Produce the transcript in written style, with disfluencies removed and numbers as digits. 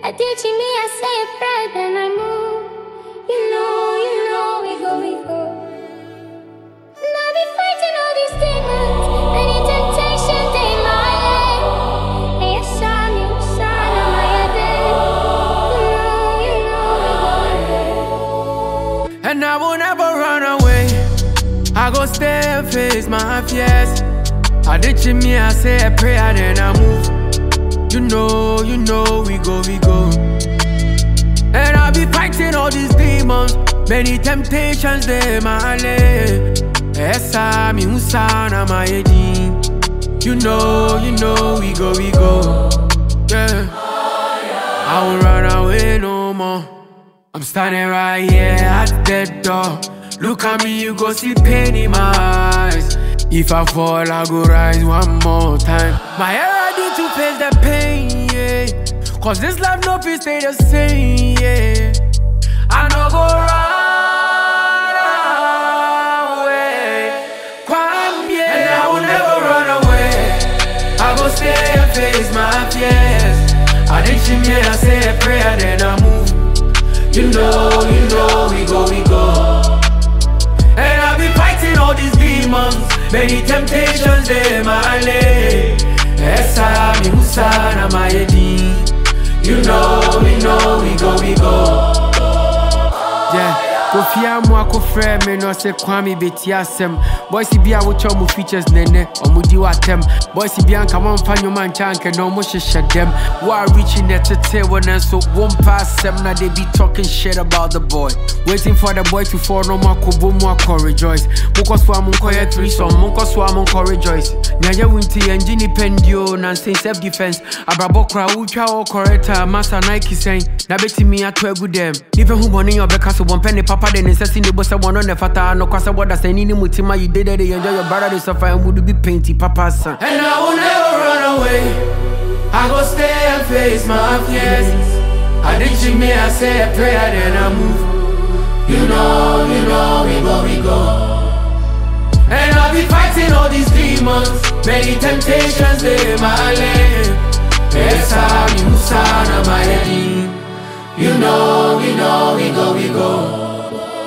did you me, I say a prayer, then I move. You know, we go. Now be fighting all these demons, any temptations in my head. And you shine on my head. You know, we go. And I will never run away. I go stay and face my fears. I did you me, I say a prayer, then I move. You know, we go. And I'll be fighting all these demons, many temptations they my lay. Esa mi usana my edin. You know, we go. Yeah. I won't run away no more. I'm standing right here at the door. Look at me, you go see pain in my eyes. If I fall, I go rise one more time. My hair ready to face the pain, yeah. Cause this life no fit stay the same, yeah. I no go run away. And I will never run away. I go stay and face my fears. I did you me, I say a prayer, then I move. You know, we go. And I'll be fighting all these demons, many temptations they my lay. Esa mi usana my edin. You know, we go. Yeah. Kofia mo akofre me no se kwame beti asem. Boys bi a wo cho mo features nene omudi watem. Boys bi anka mo mfa nyoma nchanke no mo hyehyɛ dem. We are reaching the tete one and so one pass them now they be talking shit about the boy. Waiting for the boy to fall no more kobo mo akọ rejoice. Moko so am nko ye threesome, moko so am nko rejoice. Nya wunti engine pendio na say self defense. Abrabo kra utwa o corrector master Nike sen. Na beti mi ato agu dem. Nipe hu boni obeka so one penny papa then insisting the boss one on the fata no kwasa what that's any mutima you did it enjoy your brother they suffer and would be painty papa son. And I will never run away. I go stay and face my fears. I did you me, I say a prayer then I move. You know, we go. And I'll be fighting all these demons, many temptations they my lay. Esa mi usana my edin. You know, we go.